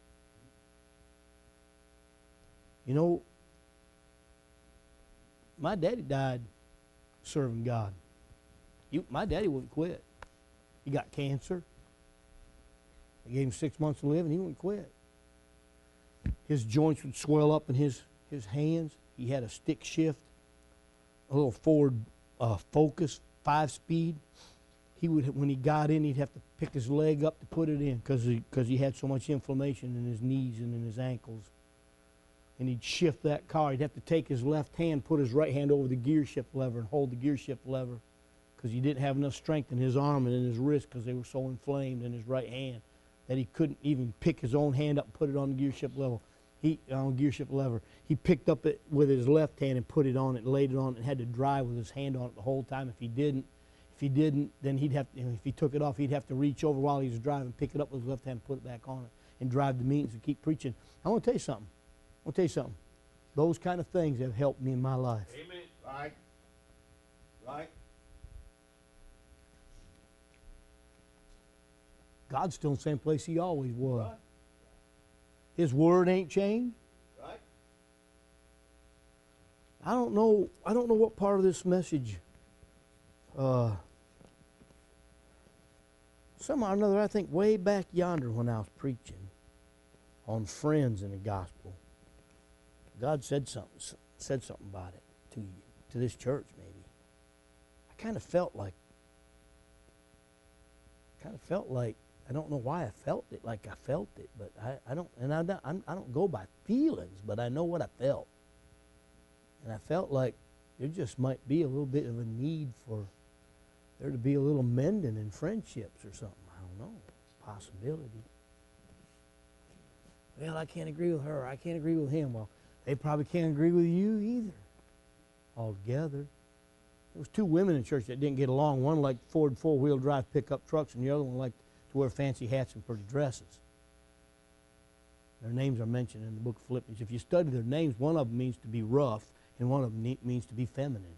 You know, my daddy died serving God. My daddy wouldn't quit. He got cancer. They gave him 6 months to live, and he wouldn't quit. His joints would swell up in his hands. He had a stick shift, a little Ford Focus 5-speed. He would, when he got in, he'd have to pick his leg up to put it in because he had so much inflammation in his knees and in his ankles. And he'd shift that car. He'd have to take his left hand, put his right hand over the gear shift lever and hold the gear shift lever because he didn't have enough strength in his arm and in his wrist because they were so inflamed in his right hand that he couldn't even pick his own hand up and put it on the gear shift level. Gear shift lever. He picked up it with his left hand and put it on it, laid it on it, and had to drive with his hand on it the whole time. If If he didn't, then he'd have, if he took it off, he'd have to reach over while he was driving, pick it up with his left hand, put it back on it, and drive the meetings and keep preaching. I want to tell you something. Those kind of things have helped me in my life. Amen. Right. Right. God's still in the same place he always was. Right. His word ain't changed. Right. I don't know what part of this message somehow or another, I think way back yonder when I was preaching on friends in the gospel, God said something about it to you, to this church maybe. I kind of felt like, I don't know why I felt it like I felt it, but I don't go by feelings, but I know what I felt. And I felt like there just might be a little bit of a need for there to be a little mending in friendships or something. I don't know. Possibility. Well, I can't agree with her. I can't agree with him. Well, they probably can't agree with you either. Altogether. There was two women in church that didn't get along. One liked Ford four-wheel drive pickup trucks, and the other one liked to wear fancy hats and pretty dresses. Their names are mentioned in the book of Philippians. If you study their names, one of them means to be rough, and one of them means to be feminine.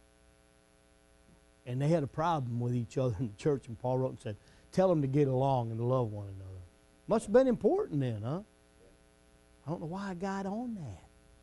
And they had a problem with each other in the church, and Paul wrote and said, tell them to get along and to love one another. Must have been important then, huh? I don't know why I got on that.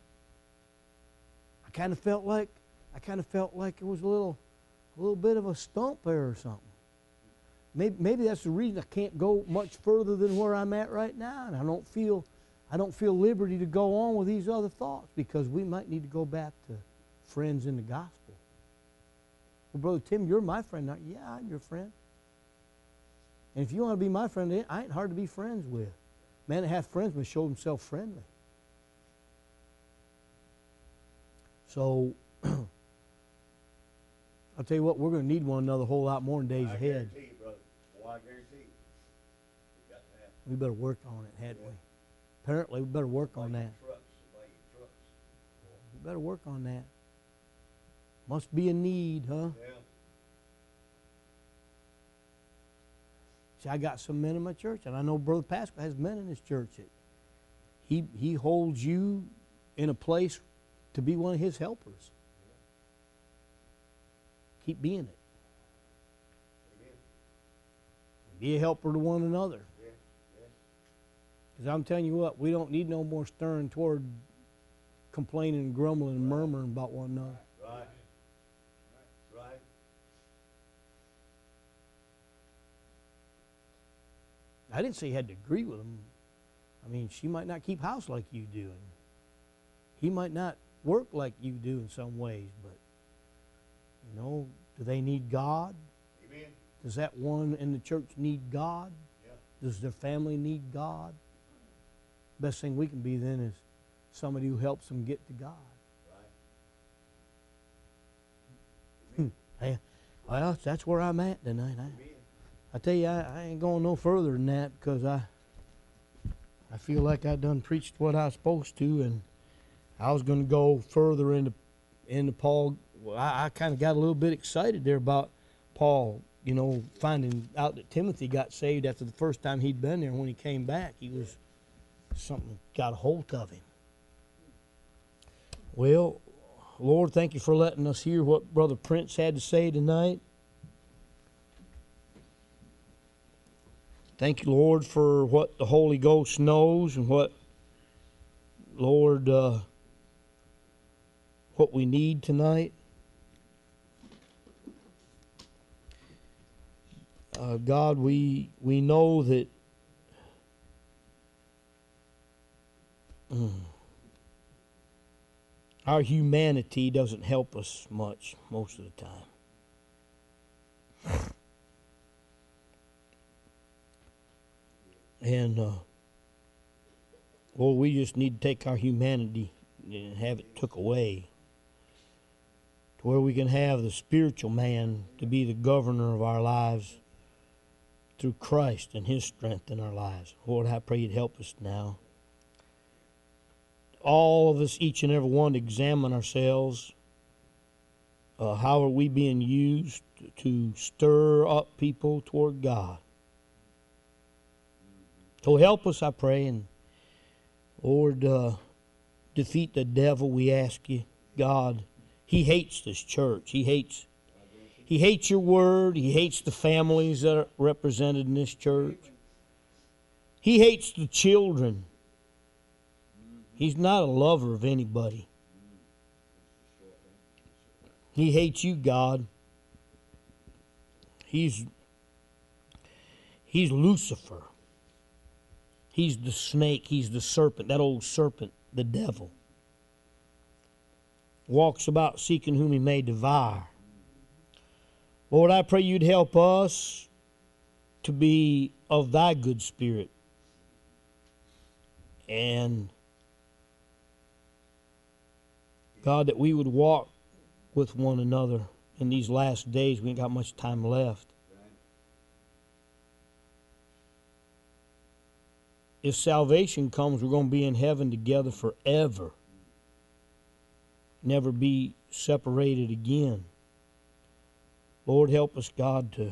I kind of felt like it was a little bit of a stump there or something. Maybe that's the reason I can't go much further than where I'm at right now, and I don't feel liberty to go on with these other thoughts, because we might need to go back to friends in the gospel. Well, Brother Tim, you're my friend. Yeah, I'm your friend. And if you want to be my friend, I ain't hard to be friends with. Man that has friends must show himself friendly. So, I'll tell you what, we're going to need one another a whole lot more in days ahead. I guarantee you, brother. Well, I guarantee you. We got to have. We better work on it, hadn't we? Apparently, we better work on that. Trucks. We better work on that. Must be a need, huh? Yeah. See, I got some men in my church, and I know Brother Pascal has men in his church that he holds you in a place to be one of his helpers. Keep being it. Amen. Be a helper to one another. Yeah. Yeah. Because I'm telling you what, we don't need no more stirring toward complaining and grumbling and murmuring about one another. Right. Right. I didn't say you had to agree with them. I mean, she might not keep house like you do, and he might not work like you do in some ways, but, you know, do they need God? Amen. Does that one in the church need God? Yeah. Does their family need God? Best thing we can be then is somebody who helps them get to God. Right. Hey, well, that's where I'm at tonight. Amen. I tell you, I ain't going no further than that, because I feel like I done preached what I was supposed to, and I was going to go further into Paul. Well, I kind of got a little bit excited there about Paul, you know, finding out that Timothy got saved after the first time he'd been there. When he came back, something got a hold of him. Well, Lord, thank you for letting us hear what Brother Prince had to say tonight. Thank you, Lord, for what the Holy Ghost knows and what, Lord, what we need tonight. God, we know that our humanity doesn't help us much most of the time. And, Lord, we just need to take our humanity and have it took away to where we can have the spiritual man to be the governor of our lives through Christ and His strength in our lives. Lord, I pray You'd help us now. All of us, each and every one, to examine ourselves. How are we being used to stir up people toward God. So help us, I pray, and Lord, defeat the devil, we ask you, God. He hates this church. He hates your word. He hates the families that are represented in this church. He hates the children. He's not a lover of anybody. He hates you, God. He's Lucifer. He's the snake. He's the serpent, that old serpent, the devil. Walks about seeking whom he may devour. Lord, I pray you'd help us to be of thy good spirit. And God, that we would walk with one another in these last days. We ain't got much time left. If salvation comes, we're going to be in heaven together forever. Never be separated again. Lord, help us, God, to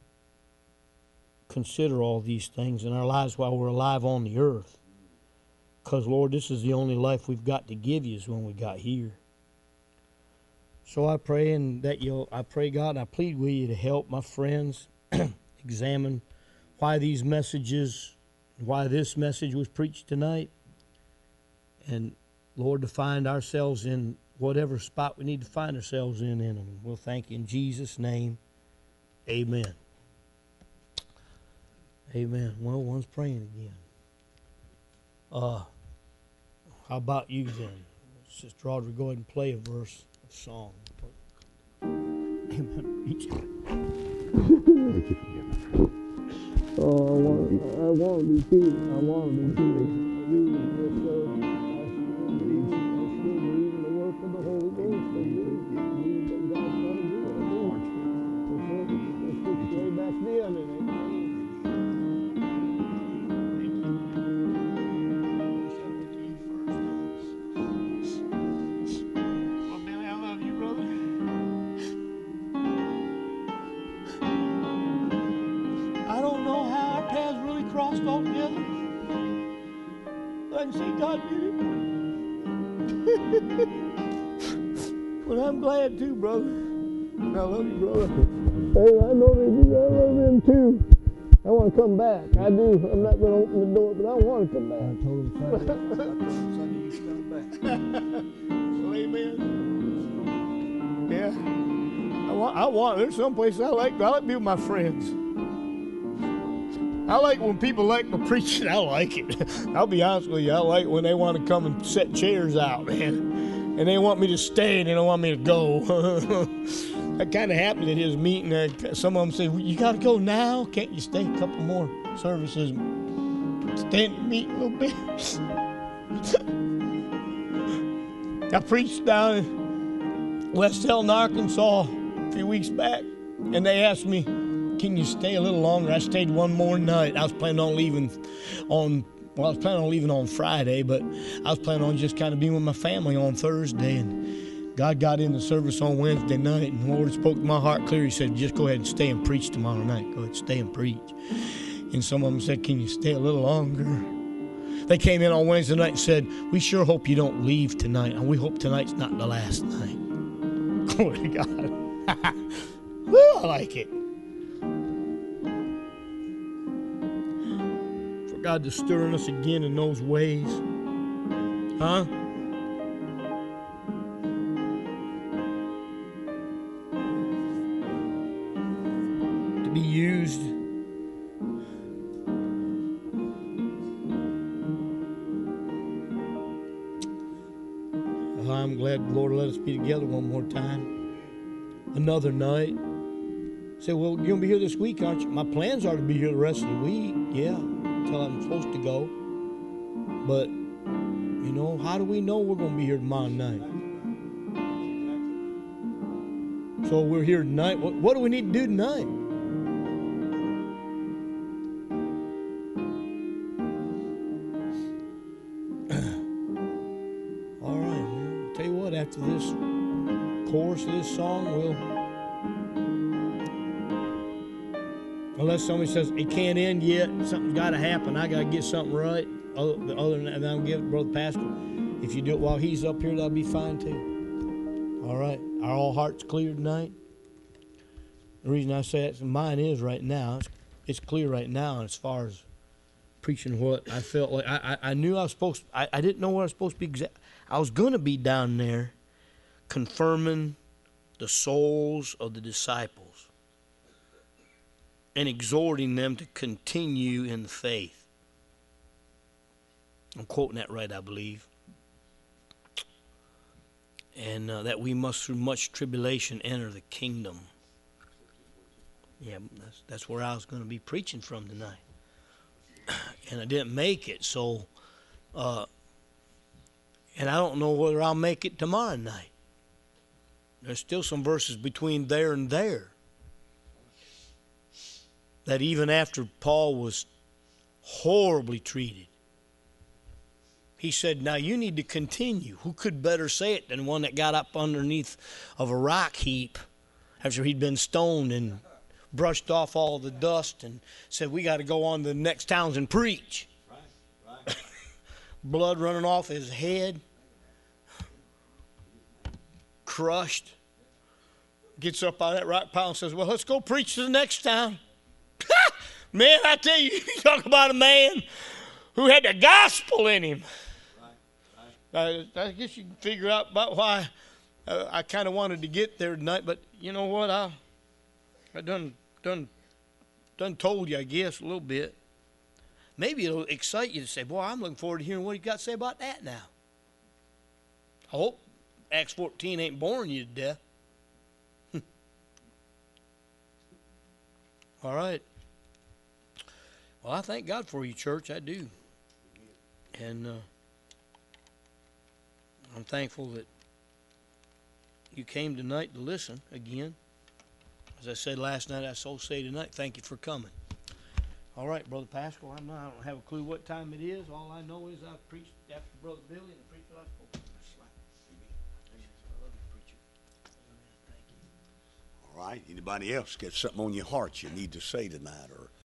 consider all these things in our lives while we're alive on the earth. Because, Lord, this is the only life we've got to give you is when we got here. So I pray I pray, God, and I plead with you to help my friends examine why this message was preached tonight. And, Lord, to find ourselves in whatever spot we need to find ourselves in them. We'll thank you in Jesus' name. Amen. Amen. Well, one's praying again. How about you then? Sister Audrey, go ahead and play a verse of song. Amen. Oh, I want to be too. I want to be too. I really, yes, sir. I still believe in the work of the Holy Ghost. I believe that God's going to do it. Let's get way back then, and crossed altogether. I can see God did it. But I'm glad too, brother. I love you, brother. Hey, I know they do. I love them too. I want to come back. I do. I'm not going to open the door, but I want to come back. I told him Sunday you should come back. Well, amen. Yeah. There's some places I like to be with my friends. I like when people like my preaching. I like it. I'll be honest with you. I like when they want to come and set chairs out, man. And they want me to stay and they don't want me to go. That kind of happened at his meeting. Some of them say, well, you got to go now? Can't you stay a couple more services? Stay in the meeting a little bit. I preached down in West Helton, Arkansas a few weeks back. And they asked me, can you stay a little longer? I stayed one more night. I was planning on leaving on Friday, but I was planning on just kind of being with my family on Thursday. And God got in the service on Wednesday night, and the Lord spoke to my heart clear. He said, just go ahead and stay and preach tomorrow night. Go ahead, stay and preach. And some of them said, can you stay a little longer? They came in on Wednesday night and said, we sure hope you don't leave tonight, and we hope tonight's not the last night. Glory to God. Well, I like it. God to stirring us again in those ways. Huh? To be used. I'm glad the Lord let us be together one more time. Another night. Say, well, you're going to be here this week, aren't you? My plans are to be here the rest of the week. Yeah. Until I'm supposed to go. But, you know, how do we know we're going to be here tomorrow night? So we're here tonight. What do we need to do tonight? All right, man. I'll tell you what, after this chorus of this song, Unless somebody says it can't end yet, something's got to happen. I got to get something right. Other than that, I'm giving Brother Pascal. If you do it while he's up here, that'll be fine too. All right. Are all hearts clear tonight? The reason I say that, mine is right now. It's clear right now as far as preaching what I felt like. I knew I was supposed to, I didn't know what I was supposed to be I was going to be down there confirming the souls of the disciples and exhorting them to continue in the faith. I'm quoting that right, I believe. And that we must through much tribulation enter the kingdom. Yeah, that's where I was going to be preaching from tonight. And I didn't make it, so and I don't know whether I'll make it tomorrow night. There's still some verses between there and there that even after Paul was horribly treated, he said, now you need to continue. Who could better say it than one that got up underneath of a rock heap after he'd been stoned and brushed off all the dust and said, we got to go on to the next towns and preach. Right. Blood running off his head. Crushed. Gets up out of that rock pile and says, well, let's go preach to the next town. Man, I tell you, you talk about a man who had the gospel in him. Right. I guess you can figure out about why I kind of wanted to get there tonight, but you know what? I done told you, I guess, a little bit. Maybe it'll excite you to say, boy, I'm looking forward to hearing what you got to say about that now. I hope Acts 14 ain't boring you to death. All right. Well, I thank God for you, church. I do. And I'm thankful that you came tonight to listen again. As I said last night, I so say tonight, thank you for coming. All right, Brother Pascal, I don't have a clue what time it is. All I know is I preached after Brother Billy and I preached what I was supposed to. I love you, preacher. Amen. Thank you. All right. Anybody else got something on your heart you need to say tonight or